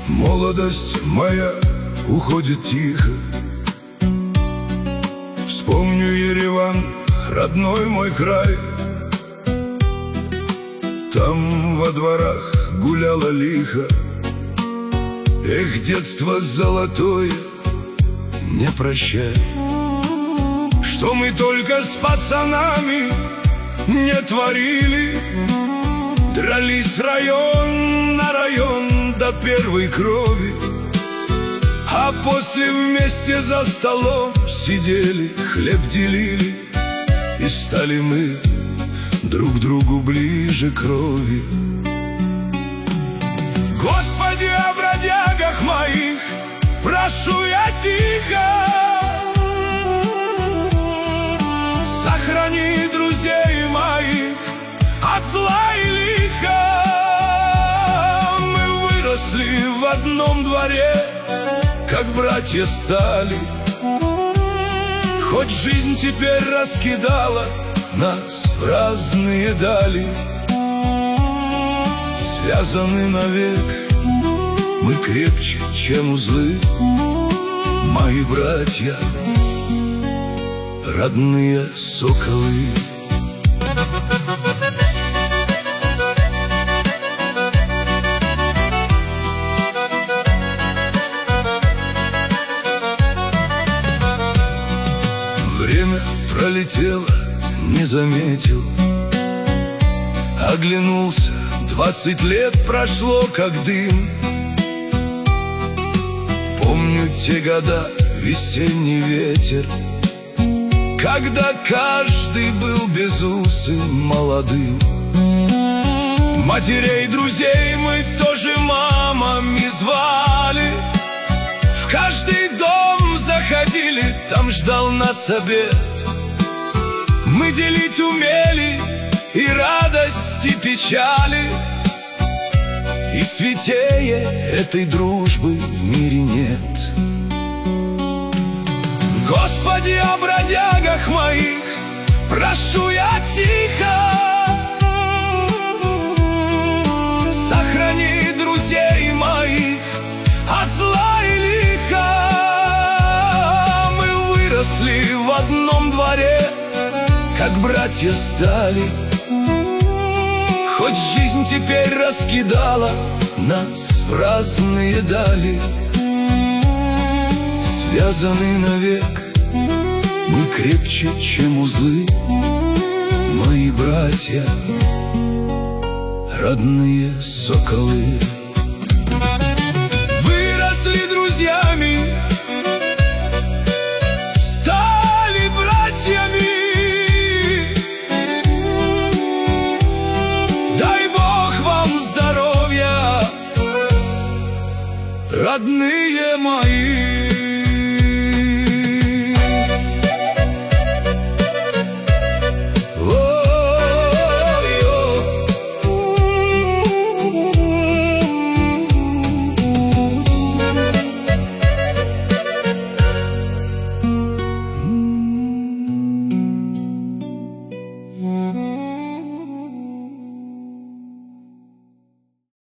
Молодость моя уходит тихо. Вспомню Ереван, родной мой край. Там во дворах гуляло лихо. Эх, детство золотое, не прощай. Что мы только с пацанами не творили. Дрались район на район до первой крови, а после вместе за столом сидели, хлеб делили, и стали мы друг другу ближе крови. Господи, о бродягах моих прошу я тихо, сохрани друзей моих от зла и лиха. Мы выросли в одном дворе, как братья стали, хоть жизнь теперь раскидала нас в разные дали. Связаны навек мы крепче, чем узлы, мои братья, родные соколы. Время пролетело, не заметил, оглянулся, 20 лет прошло, как дым. Помню те года, весенний ветер, когда каждый был безусым, молодым. Матерей, друзей мы тоже мамами звали. В каждый дом заходили, там ждал нас обед. Мы делить умели и радость, и печали, и святее этой дружбы в мире нет. Господи, о бродягах моих прошу я тихо, сохрани друзей моих от зла и лиха. Мы выросли в одном дворе, как братья стали, хоть жизнь теперь раскидала нас в разные дали. Связаны навек мы крепче, чем узлы, мои братья, родные соколы. Выросли друзьями, стали братьями. Дай Бог вам здоровья, родные мои.